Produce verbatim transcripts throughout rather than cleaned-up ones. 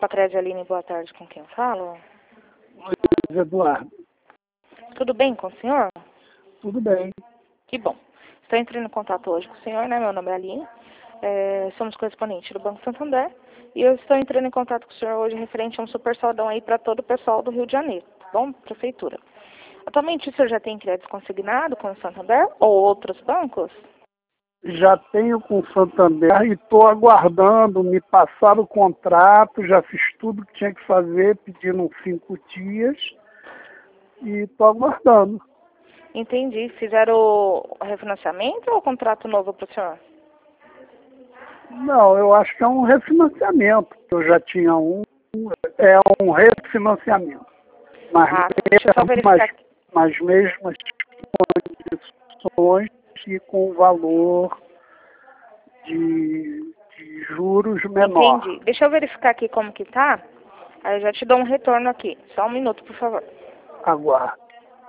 Patrícia Aline, boa tarde, com quem eu falo? Oi, Eduardo. Tudo bem com o senhor? Tudo bem. Que bom. Estou entrando em contato hoje com o senhor, né? Meu nome é Aline. É, somos correspondentes do Banco Santander. E eu estou entrando em contato com o senhor hoje referente a um super saldão aí para todo o pessoal do Rio de Janeiro, tá bom? Prefeitura. Atualmente o senhor já tem crédito consignado com o Santander ou outros bancos? Já tenho com o Santander e estou aguardando, me passaram o contrato, já fiz tudo que tinha que fazer, pedindo cinco dias e estou aguardando. Entendi. Fizeram o refinanciamento ou o contrato novo para o senhor? Não, eu acho que é um refinanciamento. Eu já tinha um, é um refinanciamento. Mas, Ah, deixa eu só verificar mas, aqui. mas mesmas condições e com valor de, de juros menor. Entendi. Deixa eu verificar aqui como que tá. Aí eu já te dou um retorno aqui. Só um minuto, por favor. Aguardo.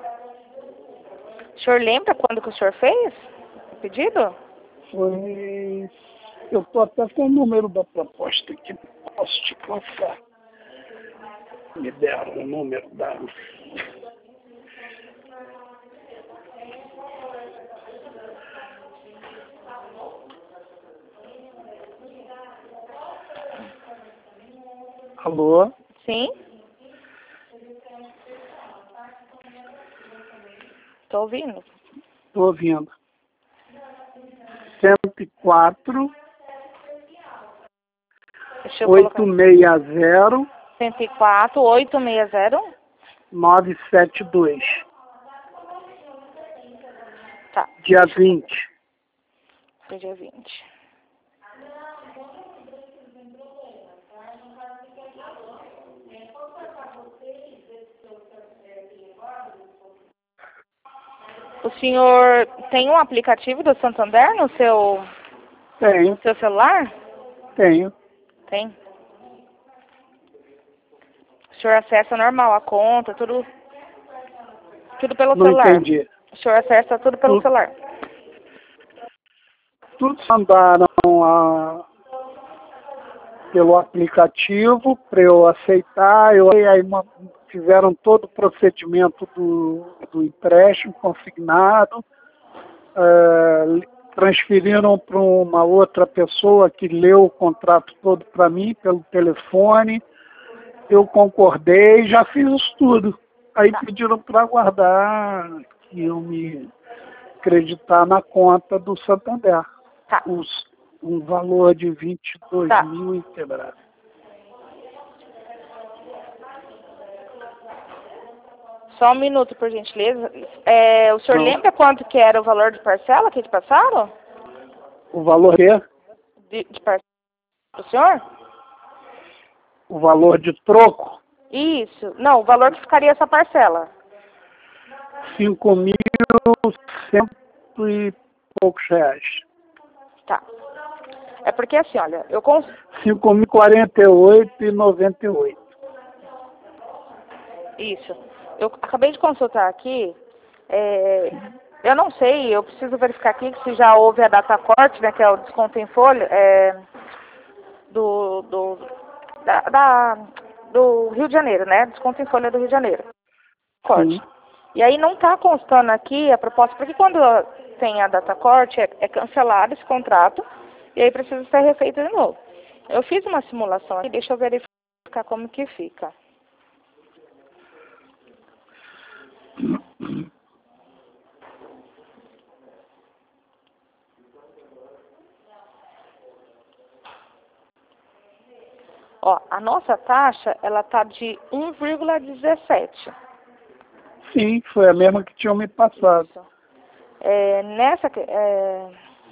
O senhor lembra quando que o senhor fez o pedido? Foi... Eu estou até com o número da proposta aqui. Posso te passar? Me deram o número da... Alô? Sim? Tô ouvindo. Estou ouvindo. cento e quatro, Deixa eu colocar. oitocentos e sessenta, cento e quatro, oitocentos e sessenta. novecentos e setenta e dois. Tá. Dia vinte. Foi dia vinte. O senhor tem um aplicativo do Santander no seu, Tenho, no seu celular? tenho. Tem. O senhor acessa normal a conta, tudo, tudo pelo Não celular. entendi. O senhor acessa tudo pelo Tudo. celular. Tudo mandaram a, pelo aplicativo para eu aceitar. Eu, aí ma- fizeram todo o procedimento do, do empréstimo consignado, eh, transferiram para uma outra pessoa que leu o contrato todo para mim pelo telefone. Eu concordei, já fiz isso tudo. Aí Tá. pediram para aguardar que eu me acreditar na conta do Santander. Tá. Os, um valor de vinte e dois Tá. mil e quebrado. Só um minuto, por gentileza. É, o senhor Não. lembra quanto que era o valor de parcela que eles passaram? O valor é De, de parcela pro senhor? o valor de troco, Isso. Não, o valor que ficaria essa parcela. cinco mil cento e poucos reais. Tá. É porque assim, olha, eu cons... cinco mil e quarenta e oito reais e noventa e oito. Isso. Eu acabei de consultar aqui. É, eu não sei, eu preciso verificar aqui se já houve a data corte, né, que é o desconto em folha, é, do, do, da, da- do Rio de Janeiro, né? Desconto em folha do Rio de Janeiro. Corte. Sim. E aí não está constando aqui a proposta, porque quando tem a data corte, é, é cancelado esse contrato, e aí precisa ser refeito de novo. Eu fiz uma simulação aqui, deixa eu verificar como que fica. Ó, a nossa taxa, ela tá de um vírgula dezessete. Sim, foi a mesma que tinham me passado. Isso. É, nessa, é,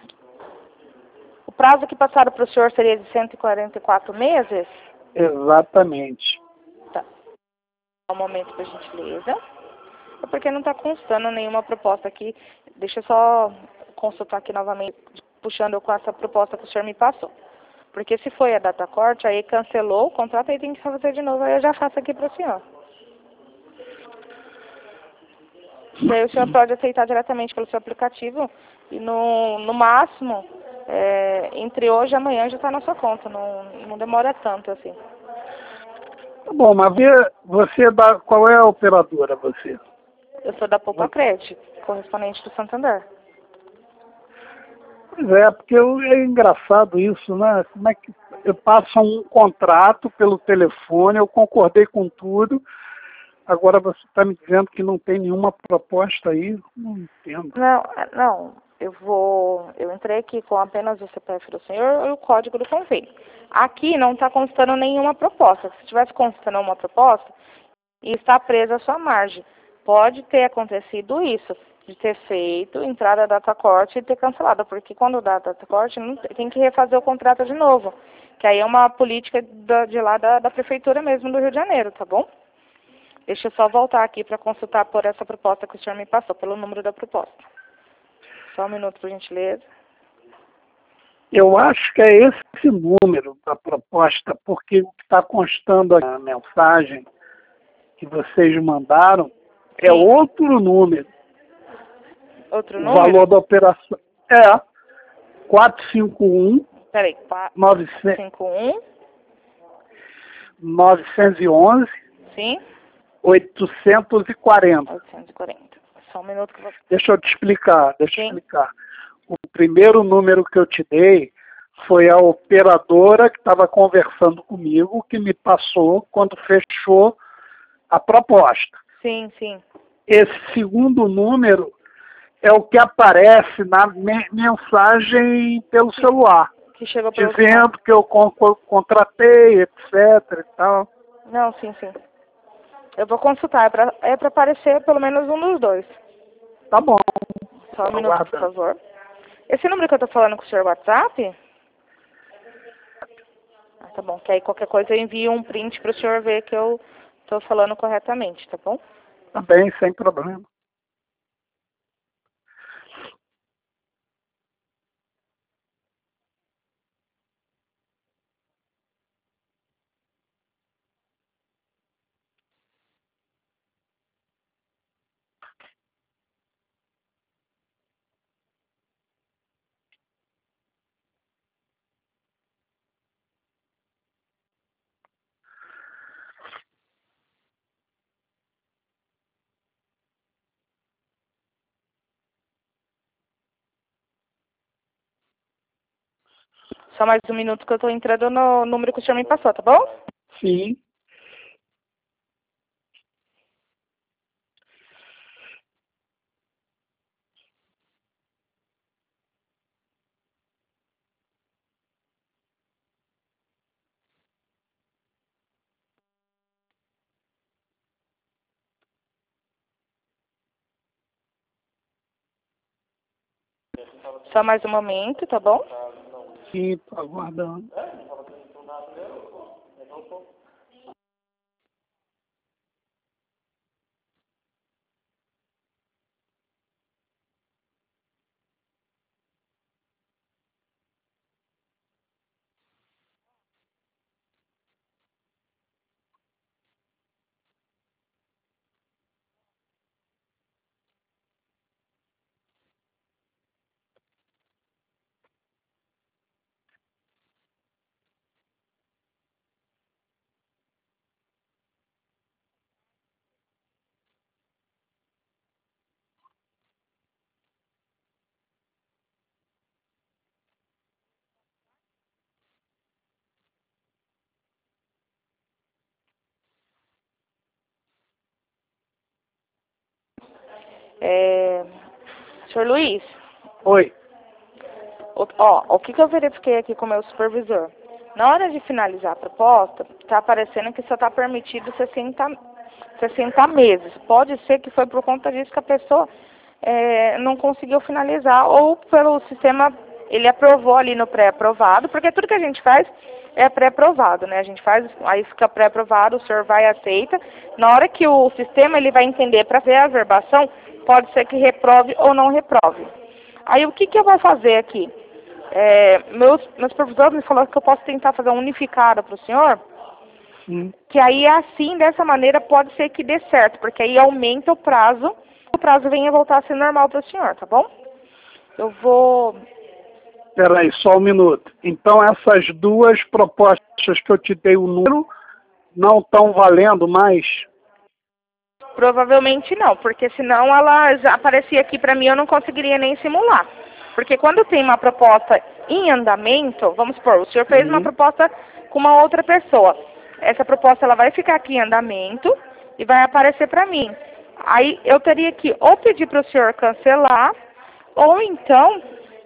o prazo que passaram para o senhor seria de cento e quarenta e quatro meses? Exatamente. Tá. Um momento, por gentileza. É porque não está constando nenhuma proposta aqui. Deixa eu só consultar aqui novamente, puxando com essa proposta que o senhor me passou. Porque se foi a data corte, aí cancelou o contrato, aí tem que fazer de novo, aí eu já faço aqui para o senhor. E aí o senhor pode aceitar diretamente pelo seu aplicativo e no, no máximo, é, entre hoje e amanhã já está na sua conta, não, não demora tanto assim. Tá bom, mas vê, você dá, qual é a operadora, você? Eu sou da Poupa Crédito, correspondente do Santander. Pois é, porque eu- é engraçado isso, né? Como é que eu passo um contrato pelo telefone, eu concordei com tudo, agora você está me dizendo que não tem nenhuma proposta aí? Não entendo. Não, não, eu vou, eu entrei aqui com apenas o C P F do senhor e o código do convênio. Aqui não está constando nenhuma proposta. Se tivesse constando uma proposta, está presa a sua margem. Pode ter acontecido isso, de ter feito entrada data corte e ter cancelado, porque quando dá data corte não tem tem que refazer o contrato de novo, que aí é uma política da- de lá da, da prefeitura mesmo do Rio de Janeiro, tá bom? Deixa eu só voltar aqui para consultar por essa proposta que o senhor me passou, pelo número da proposta. Só um minuto, por gentileza. Eu acho que é esse número da proposta, porque o que está constando na mensagem que vocês mandaram é Sim. outro número. Outro O número? valor da operação é quatro cinco um, Peraí, quatro, novecentos cinco, um, novecentos e onze, sim, oitocentos e quarenta. oitocentos e quarenta. Só um minuto que eu vou... Deixa eu te explicar, deixa eu Sim. explicar. O primeiro número que eu te dei foi a operadora que estava conversando comigo, que me passou quando fechou a proposta. Sim, sim. Esse segundo número é o que aparece na me- mensagem pelo celular, Que chegou pelo dizendo que eu con- contratei, etc e tal. Não, sim, sim. Eu vou consultar, é pra, é pra aparecer pelo menos um dos dois. Tá bom. Só um minuto, por Aguardando. favor. Esse número que eu tô falando com o senhor WhatsApp? Ah, tá bom, que aí qualquer coisa eu envio um print pro senhor ver que eu tô falando corretamente, tá bom? Tá bem, sem problema. Só mais um minuto que eu tô entrando no número que o senhor me passou, tá bom? Sim. Só mais um momento, tá bom? Sim, tô aguardando. É... Senhor Luiz, Oi. o- ó, o que, que eu verifiquei aqui com o meu supervisor? Na hora de finalizar a proposta, tá aparecendo que só tá permitido sessenta, sessenta meses. Pode ser que foi por conta disso que a pessoa é, não conseguiu finalizar, ou pelo sistema, ele aprovou ali no pré-aprovado, porque tudo que a gente faz é pré-aprovado, né? A gente faz, aí fica pré-aprovado, o senhor vai e aceita. Na hora que o sistema ele vai entender para ver a averbação, pode ser que reprove ou não reprove. Aí o que, que eu vou fazer aqui? É, meus, meus professores me falaram que eu posso tentar fazer um unificado para o senhor, Sim. que aí assim, dessa maneira, pode ser que dê certo, porque aí aumenta o prazo, o prazo venha voltar a ser normal para o senhor, tá bom? Eu vou... Espera aí, só um minuto. Então, essas duas propostas que eu te dei o número, não estão valendo mais? Provavelmente não, porque senão ela já aparecia aqui para mim, eu não conseguiria nem simular. Porque quando tem uma proposta em andamento, vamos supor, o senhor fez Uhum. uma proposta com uma outra pessoa. Essa proposta ela vai ficar aqui em andamento e vai aparecer para mim. Aí eu teria que ou pedir para o senhor cancelar, ou então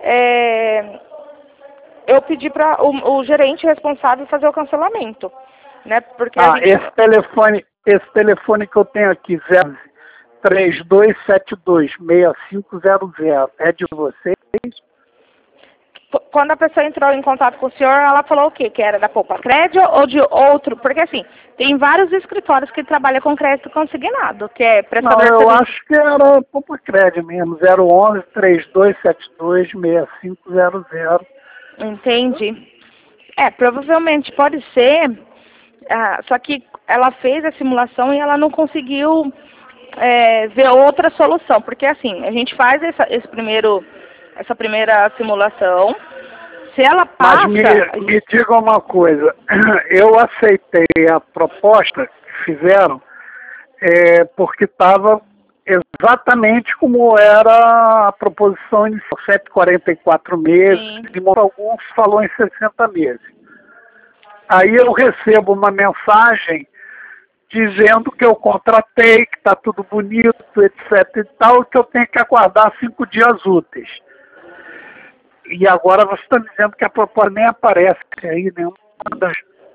é, eu pedir para o, o gerente responsável fazer o cancelamento. Né? Porque a Ah, gente... esse telefone, esse telefone que eu tenho aqui, zero três dois sete dois seis cinco zero zero, é de vocês? Quando a pessoa entrou em contato com o senhor, ela falou o quê? Que era da Poupa Crédito ou de outro? Porque assim, tem vários escritórios que trabalham com crédito consignado, que é prestador Não, de eu serviço. acho que era Poupa Crédito mesmo, zero onze três dois sete dois seis cinco zero zero. Entende? É, provavelmente pode ser, ah, só que ela fez a simulação e ela não conseguiu é, ver outra solução, porque assim, a gente faz essa, esse primeiro, essa primeira simulação, se ela Mas passa... me, a me gente- diga uma coisa, eu aceitei a proposta que fizeram é, porque estava exatamente como era a proposição inicial, cento e quarenta e quatro meses, Sim. e alguns falou em sessenta meses. Aí eu recebo uma mensagem dizendo que eu contratei, que está tudo bonito, etc e tal, que eu tenho que aguardar cinco dias úteis. E agora você está dizendo que a proposta nem aparece aí, nenhuma das,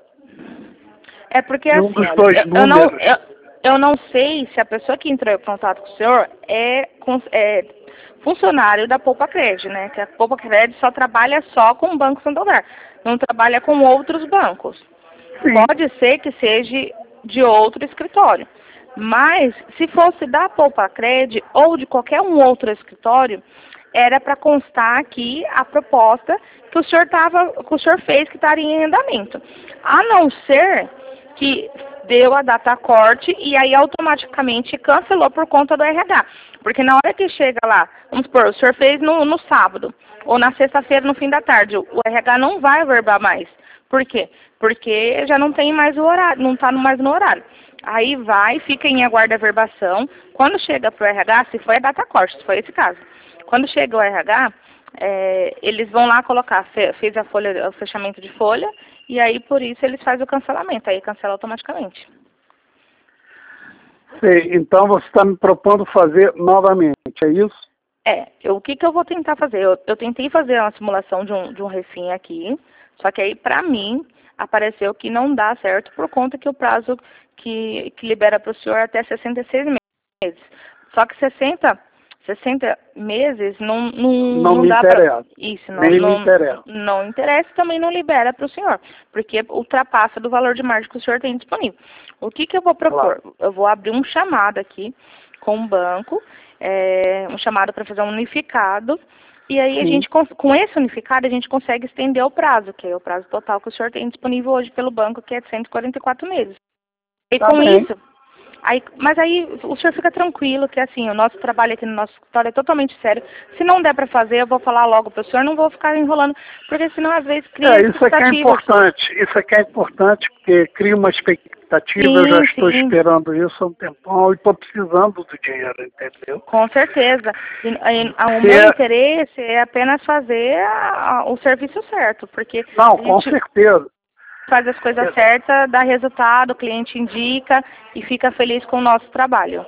É porque nenhum assim, dos olha, dois eu, eu não, números. eu, eu não sei se a pessoa que entrou em contato com o senhor é, cons- é funcionário da Poupa Crédito, né? Que a Poupa Crédito só trabalha só com o Banco Santander, não trabalha com outros bancos. Sim, Pode ser que seja de outro escritório. Mas, se fosse da Poupa Crédito ou de qualquer um outro escritório, era para constar aqui a proposta que o senhor tava, que o senhor fez que estaria em andamento. A não ser que deu a data corte e aí automaticamente cancelou por conta do R H. Porque na hora que chega lá, vamos supor, o senhor fez no, no sábado ou na sexta-feira no fim da tarde, o R H não vai averbar mais. Por quê? Porque já não tem mais o horário, não está mais no horário. Aí vai, fica em aguardo a averbação. Quando chega para o R H, se foi a data corte, se foi esse caso. Quando chega o R H, é, eles vão lá colocar, fe, fez a folha, o fechamento de folha, e aí por isso eles fazem o cancelamento, aí cancela automaticamente. sei. Então você está me propondo fazer novamente, é isso? É, eu, o que, que eu vou tentar fazer? Eu, eu tentei fazer uma simulação de um, de um refim aqui, só que aí pra mim apareceu que não dá certo por conta que o prazo que, que libera para o senhor é até sessenta e seis meses. Só que sessenta, sessenta meses não, não, Não não me dá interessa. para... Isso, não, Nem me não, interessa. não interessa e também não libera para o senhor, porque ultrapassa do valor de margem que o senhor tem disponível. O que, que eu vou propor? Claro. Eu vou abrir um chamado aqui com o banco, é, um chamado para fazer um unificado, e aí a Sim. gente, com esse unificado, a gente consegue estender o prazo, que é o prazo total que o senhor tem disponível hoje pelo banco, que é de cento e quarenta e quatro meses. E Tá com bem. isso, aí, mas aí o senhor fica tranquilo, que assim, o nosso trabalho aqui no nosso escritório é totalmente sério. Se não der para fazer, eu vou falar logo para o senhor, não vou ficar enrolando, porque senão às vezes cria É, isso é que é expectativas. importante. Isso é que é importante, porque cria uma expectativa. Eu já Sim, estou sim. esperando isso há um tempão e estou precisando do dinheiro, entendeu? Com certeza. E, e, o Se meu é- interesse é apenas fazer a- a- o serviço certo, porque Não, a com gente certeza. faz as coisas É, certas, dá resultado, o cliente indica e fica feliz com o nosso trabalho.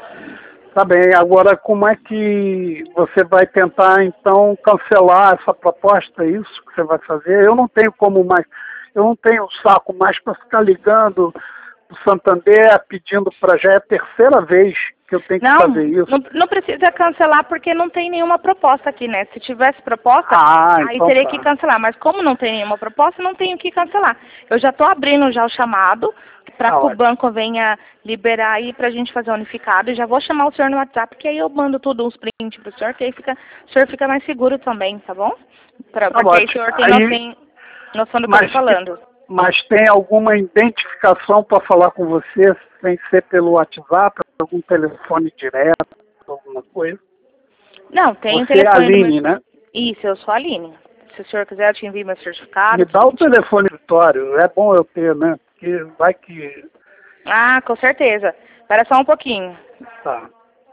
Tá bem. Agora, como é que você vai tentar, então, cancelar essa proposta? É isso que você vai fazer? Eu não tenho como mais. Eu não tenho saco mais para ficar ligando o Santander pedindo para já é a terceira vez que eu tenho que Não, fazer isso. não, não precisa cancelar porque não tem nenhuma proposta aqui, né? Se tivesse proposta, Ah, aí então teria tá. que cancelar. Mas como não tem nenhuma proposta, não tenho que cancelar. Eu já estou abrindo já o chamado para Tá que o ótimo. banco venha liberar aí para a gente fazer o unificado. E já vou chamar o senhor no WhatsApp, que aí eu mando tudo, uns prints para o senhor, que aí fica, o senhor fica mais seguro também, tá bom? Pra, Tá porque aí o ótimo. senhor tem, Aí, no, tem noção do que eu mas, estou falando. mas tem alguma identificação para falar com você sem ser pelo WhatsApp, algum telefone direto, alguma coisa? Não, tem o Você é a telefone do meu... Aline, né? Isso, eu sou a Aline. Se o senhor quiser, eu te envio meu certificado. Me dá o telefone do escritório, é bom eu ter, né? porque vai que... Ah, com certeza. Espera só um pouquinho. Tá.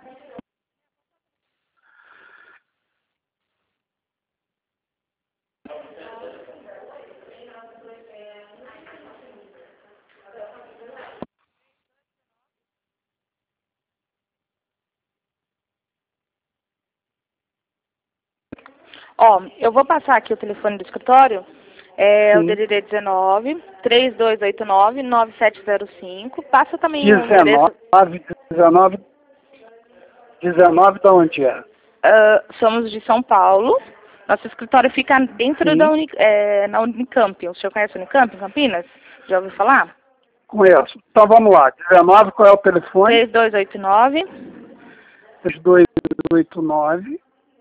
Ó, eu vou passar aqui o telefone do escritório, é Sim. o D D D dezenove, três dois oito nove, nove sete zero cinco. Passa também o endereço. dezenove, dezenove, dezenove da onde é? Uh, somos de São Paulo. Nosso escritório fica dentro Sim. da Uni, é, na Unicamp. O senhor conhece a Unicamp em Campinas? Já ouviu falar? Conheço. Então vamos lá. dezenove, qual é o telefone? três dois oito nove. três dois oito nove.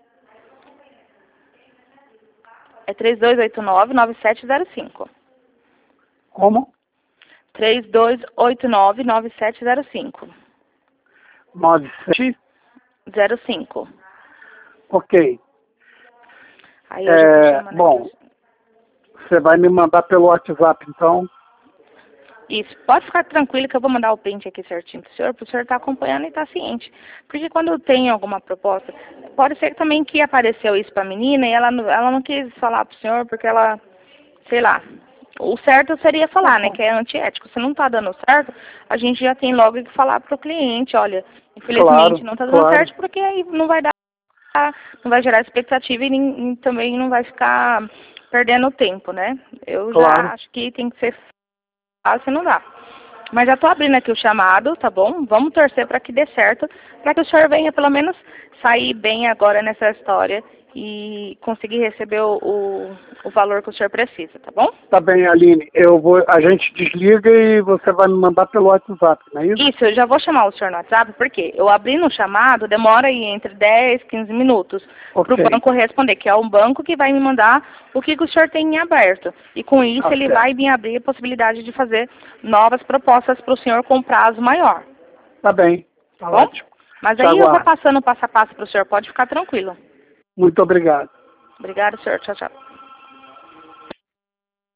É três dois oito nove, nove sete zero cinco. Como? três dois oito nove, nove sete zero cinco. nove sete. zero cinco. Ok. Aí eu já tô É, chamando bom, aqui. você vai me mandar pelo WhatsApp, então? Isso, pode ficar tranquilo que eu vou mandar o print aqui certinho pro senhor, pro senhor estar acompanhando e estar ciente. Porque quando eu tenho alguma proposta, pode ser também que apareceu isso pra menina e ela, não- ela não quis falar pro senhor porque ela, sei lá, o certo seria falar, né, que é antiético. Se não tá dando certo, a gente já tem logo que falar pro cliente, olha, infelizmente Claro, não tá dando claro. certo porque aí não vai dar, não vai gerar expectativa e, nem, e também não vai ficar perdendo tempo, né? Eu Claro. já acho que tem que ser fácil, não dá. Mas já tô abrindo aqui o chamado, tá bom? Vamos torcer para que dê certo, para que o senhor venha pelo menos sair bem agora nessa história e conseguir receber o, o, o valor que o senhor precisa, tá bom? Tá bem, Aline. Eu vou, a gente desliga e você vai me mandar pelo WhatsApp, não é isso? Isso, eu já vou chamar o senhor no WhatsApp, porque eu abri no chamado, demora aí entre dez, quinze minutos Ok. para o banco responder, que é um banco que vai me mandar o que, que o senhor tem em aberto. E com isso Tá ele certo. vai me abrir a possibilidade de fazer novas propostas para o senhor com prazo maior. Tá bem. Tá Bom? ótimo. Mas Te aí eu vou aguardo. passando passo a passo para o senhor, pode ficar tranquilo. Muito obrigado. Obrigada, senhor. Tchau, tchau.